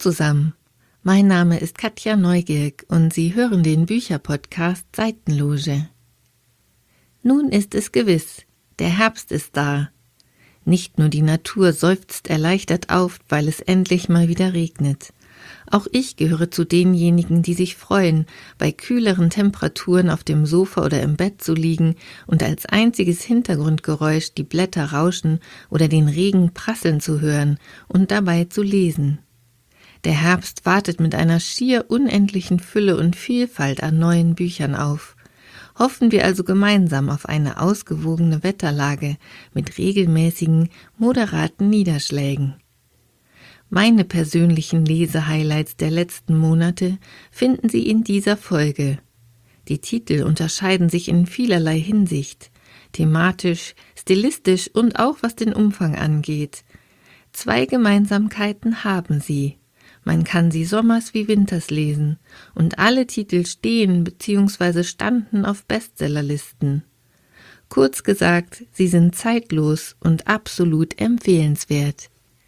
zusammen, mein Name ist Katja Neugierk und Sie hören den Bücherpodcast Seitenloge. Nun ist es gewiss, der Herbst ist da. Nicht nur die Natur seufzt erleichtert auf, weil es endlich mal wieder regnet. Auch ich gehöre zu denjenigen, die sich freuen, bei kühleren Temperaturen auf dem Sofa oder im Bett zu liegen und als einziges Hintergrundgeräusch die Blätter rauschen oder den Regen prasseln zu hören und dabei zu lesen. Der Herbst wartet mit einer schier unendlichen Fülle und Vielfalt an neuen Büchern auf. Hoffen wir also gemeinsam auf eine ausgewogene Wetterlage mit regelmäßigen, moderaten Niederschlägen. Meine persönlichen Lesehighlights der letzten Monate finden Sie in dieser Folge. Die Titel unterscheiden sich in vielerlei Hinsicht, thematisch, stilistisch und auch was den Umfang angeht. 2 Gemeinsamkeiten haben sie. Man kann sie sommers wie winters lesen und alle Titel stehen bzw. standen auf Bestsellerlisten. Kurz gesagt, sie sind zeitlos und absolut empfehlenswert.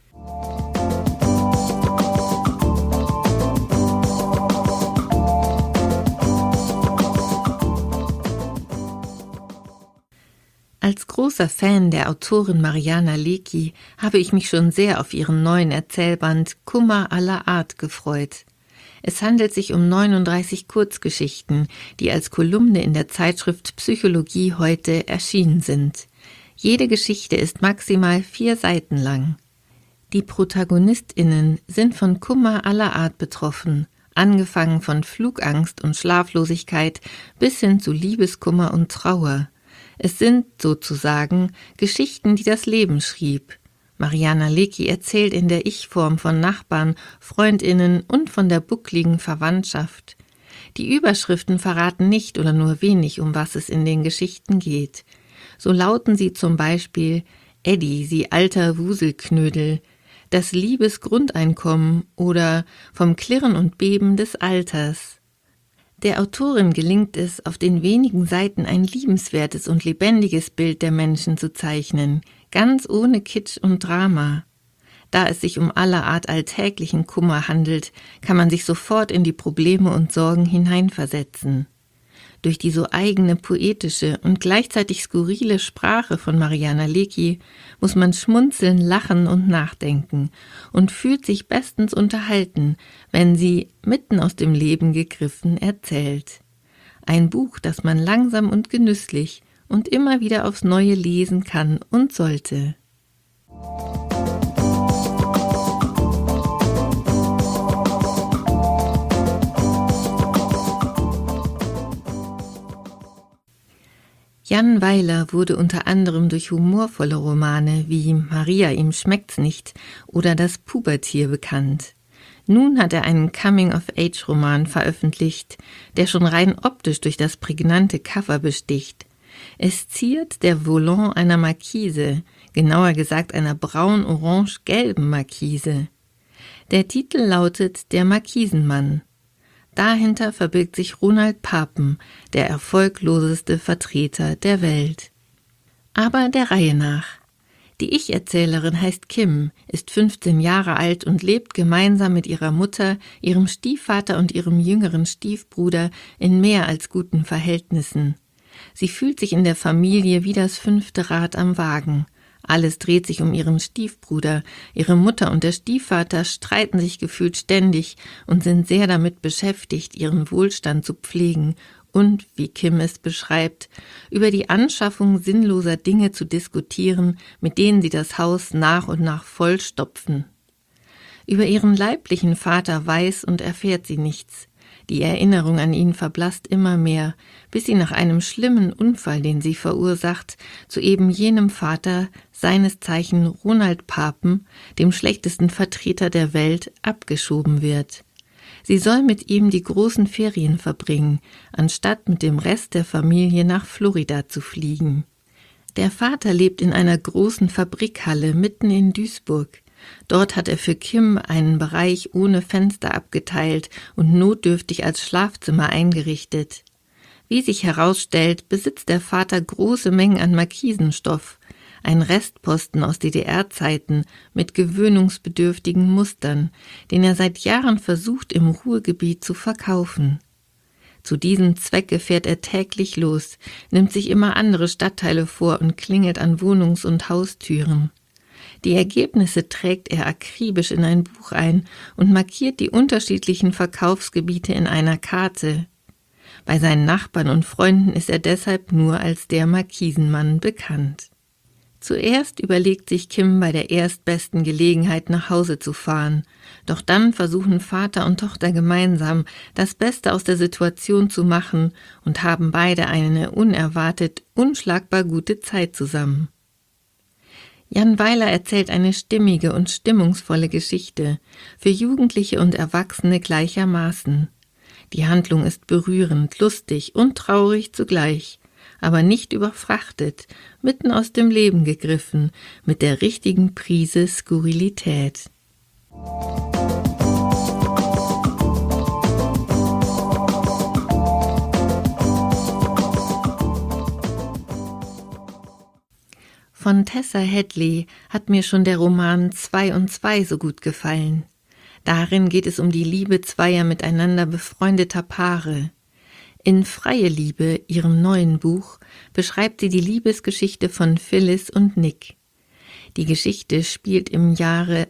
Als großer Fan der Autorin Mariana Lecki habe ich mich schon sehr auf ihren neuen Erzählband Kummer aller Art gefreut. Es handelt sich um 39 Kurzgeschichten, die als Kolumne in der Zeitschrift Psychologie heute erschienen sind. Jede Geschichte ist maximal 4 Seiten lang. Die ProtagonistInnen sind von Kummer aller Art betroffen, angefangen von Flugangst und Schlaflosigkeit bis hin zu Liebeskummer und Trauer. Es sind sozusagen Geschichten, die das Leben schrieb. Mariana Lecki erzählt in der Ich-Form von Nachbarn, FreundInnen und von der buckligen Verwandtschaft. Die Überschriften verraten nicht oder nur wenig, um was es in den Geschichten geht. So lauten sie zum Beispiel Eddie, sie alter Wuselknödel, das Liebesgrundeinkommen oder vom Klirren und Beben des Alters. Der Autorin gelingt es, auf den wenigen Seiten ein liebenswertes und lebendiges Bild der Menschen zu zeichnen, ganz ohne Kitsch und Drama. Da es sich um aller Art alltäglichen Kummer handelt, kann man sich sofort in die Probleme und Sorgen hineinversetzen. Durch die so eigene poetische und gleichzeitig skurrile Sprache von Mariana Lecki muss man schmunzeln, lachen und nachdenken und fühlt sich bestens unterhalten, wenn sie, mitten aus dem Leben gegriffen, erzählt. Ein Buch, das man langsam und genüsslich und immer wieder aufs Neue lesen kann und sollte. Jan Weiler wurde unter anderem durch humorvolle Romane wie Maria, ihm schmeckt's nicht oder Das Pubertier bekannt. Nun hat er einen Coming-of-Age-Roman veröffentlicht, der schon rein optisch durch das prägnante Cover besticht. Es ziert der Volant einer Markise, genauer gesagt einer braun-orange-gelben Markise. Der Titel lautet Der Markisenmann. Dahinter verbirgt sich Ronald Papen, der erfolgloseste Vertreter der Welt. Aber der Reihe nach. Die Ich-Erzählerin heißt Kim, ist 15 Jahre alt und lebt gemeinsam mit ihrer Mutter, ihrem Stiefvater und ihrem jüngeren Stiefbruder in mehr als guten Verhältnissen. Sie fühlt sich in der Familie wie das 5. Rad am Wagen. Alles dreht sich um ihren Stiefbruder. Ihre Mutter und der Stiefvater streiten sich gefühlt ständig und sind sehr damit beschäftigt, ihren Wohlstand zu pflegen und, wie Kim es beschreibt, über die Anschaffung sinnloser Dinge zu diskutieren, mit denen sie das Haus nach und nach vollstopfen. Über ihren leiblichen Vater weiß und erfährt sie nichts. Die Erinnerung an ihn verblasst immer mehr, bis sie nach einem schlimmen Unfall, den sie verursacht, zu eben jenem Vater, seines Zeichen Ronald Papen, dem schlechtesten Vertreter der Welt, abgeschoben wird. Sie soll mit ihm die großen Ferien verbringen, anstatt mit dem Rest der Familie nach Florida zu fliegen. Der Vater lebt in einer großen Fabrikhalle mitten in Duisburg. Dort hat er für Kim einen Bereich ohne Fenster abgeteilt und notdürftig als Schlafzimmer eingerichtet. Wie sich herausstellt, besitzt der Vater große Mengen an Markisenstoff. ein Restposten aus DDR-Zeiten mit gewöhnungsbedürftigen Mustern, den er seit Jahren versucht, im Ruhrgebiet zu verkaufen. Zu diesem Zwecke fährt er täglich los, nimmt sich immer andere Stadtteile vor und klingelt an Wohnungs- und Haustüren. Die Ergebnisse trägt er akribisch in ein Buch ein und markiert die unterschiedlichen Verkaufsgebiete in einer Karte. Bei seinen Nachbarn und Freunden ist er deshalb nur als der Markisenmann bekannt. Zuerst überlegt sich Kim, bei der erstbesten Gelegenheit nach Hause zu fahren. Doch dann versuchen Vater und Tochter gemeinsam, das Beste aus der Situation zu machen und haben beide eine unerwartet unschlagbar gute Zeit zusammen. Jan Weiler erzählt eine stimmige und stimmungsvolle Geschichte, für Jugendliche und Erwachsene gleichermaßen. Die Handlung ist berührend, lustig und traurig zugleich, aber nicht überfrachtet, mitten aus dem Leben gegriffen, mit der richtigen Prise Skurrilität. Von Tessa Hadley hat mir schon der Roman 2 und 2 so gut gefallen. Darin geht es um die Liebe zweier miteinander befreundeter Paare. In Freie Liebe, ihrem neuen Buch, beschreibt sie die Liebesgeschichte von Phyllis und Nick. Die Geschichte spielt im Jahre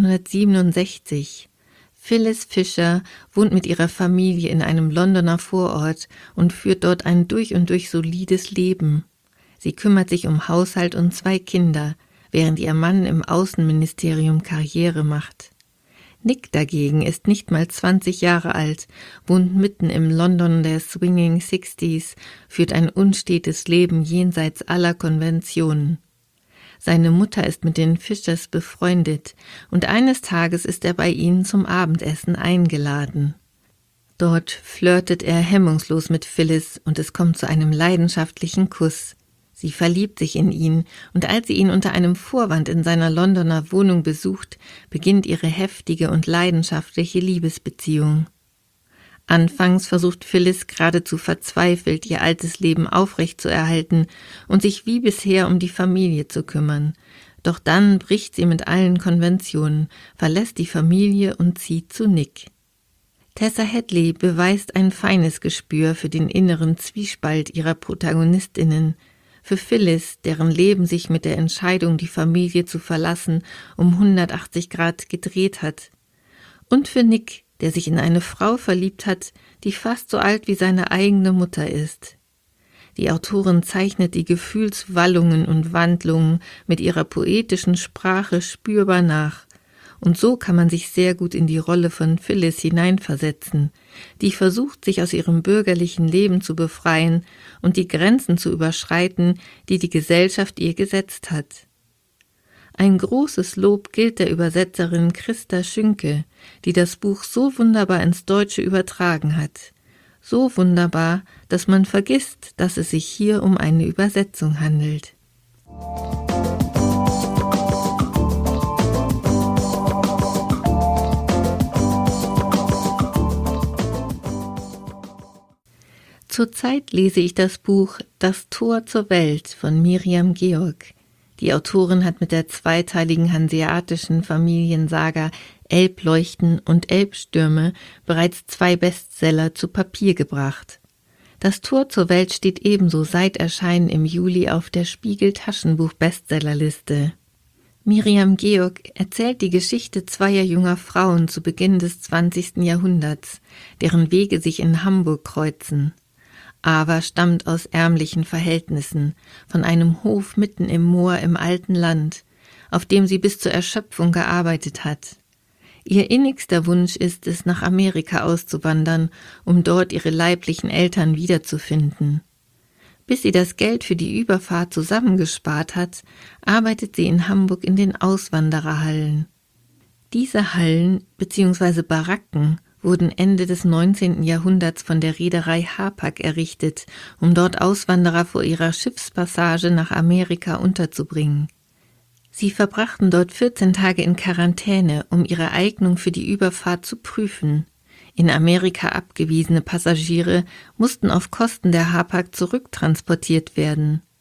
1967. Phyllis Fisher wohnt mit ihrer Familie in einem Londoner Vorort und führt dort ein durch und durch solides Leben. Sie kümmert sich um Haushalt und 2 Kinder, während ihr Mann im Außenministerium Karriere macht. Nick dagegen ist nicht mal 20 Jahre alt, wohnt mitten im London der Swinging Sixties, führt ein unstetes Leben jenseits aller Konventionen. Seine Mutter ist mit den Fishers befreundet und eines Tages ist er bei ihnen zum Abendessen eingeladen. Dort flirtet er hemmungslos mit Phyllis und es kommt zu einem leidenschaftlichen Kuss. Sie verliebt sich in ihn und als sie ihn unter einem Vorwand in seiner Londoner Wohnung besucht, beginnt ihre heftige und leidenschaftliche Liebesbeziehung. Anfangs versucht Phyllis geradezu verzweifelt, ihr altes Leben aufrechtzuerhalten und sich wie bisher um die Familie zu kümmern. Doch dann bricht sie mit allen Konventionen, verlässt die Familie und zieht zu Nick. Tessa Hadley beweist ein feines Gespür für den inneren Zwiespalt ihrer ProtagonistInnen. Für Phyllis, deren Leben sich mit der Entscheidung, die Familie zu verlassen, um 180 Grad gedreht hat. Und für Nick, der sich in eine Frau verliebt hat, die fast so alt wie seine eigene Mutter ist. Die Autorin zeichnet die Gefühlswallungen und Wandlungen mit ihrer poetischen Sprache spürbar nach. Und so kann man sich sehr gut in die Rolle von Phyllis hineinversetzen, die versucht, sich aus ihrem bürgerlichen Leben zu befreien und die Grenzen zu überschreiten, die die Gesellschaft ihr gesetzt hat. Ein großes Lob gilt der Übersetzerin Christa Schünke, die das Buch so wunderbar ins Deutsche übertragen hat. So wunderbar, dass man vergisst, dass es sich hier um eine Übersetzung handelt. Zurzeit lese ich das Buch »Das Tor zur Welt« von Miriam Georg. Die Autorin hat mit der zweiteiligen hanseatischen Familiensaga »Elbleuchten« und »Elbstürme« bereits 2 Bestseller zu Papier gebracht. »Das Tor zur Welt« steht ebenso seit Erscheinen im Juli auf der Spiegel-Taschenbuch-Bestsellerliste. Miriam Georg erzählt die Geschichte zweier junger Frauen zu Beginn des 20. Jahrhunderts, deren Wege sich in Hamburg kreuzen. Ava stammt aus ärmlichen Verhältnissen, von einem Hof mitten im Moor im alten Land, auf dem sie bis zur Erschöpfung gearbeitet hat. Ihr innigster Wunsch ist es, nach Amerika auszuwandern, um dort ihre leiblichen Eltern wiederzufinden. Bis sie das Geld für die Überfahrt zusammengespart hat, arbeitet sie in Hamburg in den Auswandererhallen. Diese Hallen bzw. Baracken wurden Ende des 19. Jahrhunderts von der Reederei Hapag errichtet, um dort Auswanderer vor ihrer Schiffspassage nach Amerika unterzubringen. Sie verbrachten dort 14 Tage in Quarantäne, um ihre Eignung für die Überfahrt zu prüfen. In Amerika abgewiesene Passagiere mussten auf Kosten der Hapag zurücktransportiert werden.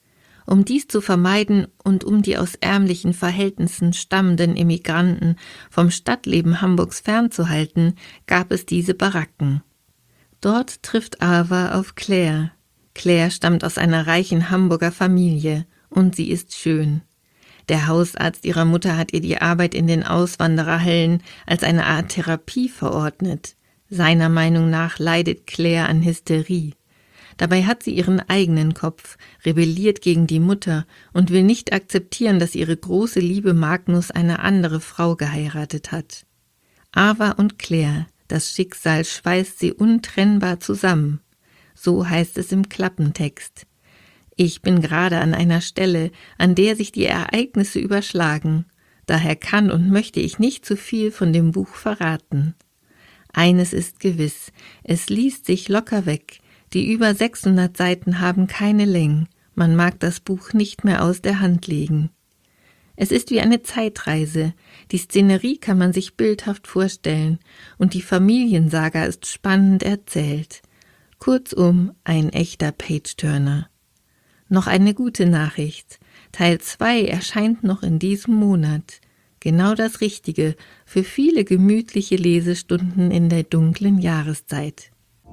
Um dies zu vermeiden und um die aus ärmlichen Verhältnissen stammenden Emigranten vom Stadtleben Hamburgs fernzuhalten, gab es diese Baracken. Dort trifft Ava auf Claire. Claire stammt aus einer reichen Hamburger Familie und sie ist schön. Der Hausarzt ihrer Mutter hat ihr die Arbeit in den Auswandererhallen als eine Art Therapie verordnet. Seiner Meinung nach leidet Claire an Hysterie. Dabei hat sie ihren eigenen Kopf, rebelliert gegen die Mutter und will nicht akzeptieren, dass ihre große Liebe Magnus eine andere Frau geheiratet hat. Ava und Claire, das Schicksal schweißt sie untrennbar zusammen. So heißt es im Klappentext. Ich bin gerade an einer Stelle, an der sich die Ereignisse überschlagen. Daher kann und möchte ich nicht zu viel von dem Buch verraten. Eines ist gewiss, es liest sich locker weg. Die über 600 Seiten haben keine Längen. Man mag das Buch nicht mehr aus der Hand legen. Es ist wie eine Zeitreise. Die Szenerie kann man sich bildhaft vorstellen und die Familiensaga ist spannend erzählt. Kurzum, ein echter Page-Turner. Noch eine gute Nachricht. Teil 2 erscheint noch in diesem Monat. Genau das Richtige für viele gemütliche Lesestunden in der dunklen Jahreszeit.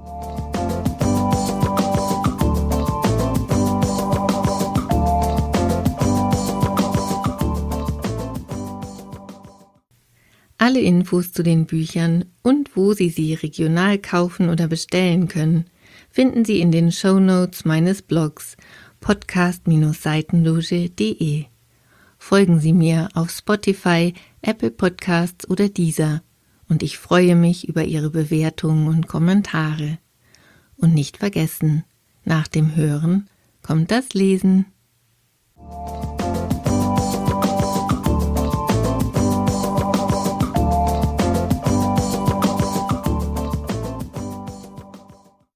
Alle Infos zu den Büchern und wo Sie sie regional kaufen oder bestellen können, finden Sie in den Shownotes meines Blogs podcast-seitenloge.de. Folgen Sie mir auf Spotify, Apple Podcasts oder Deezer und ich freue mich über Ihre Bewertungen und Kommentare. Und nicht vergessen, nach dem Hören kommt das Lesen.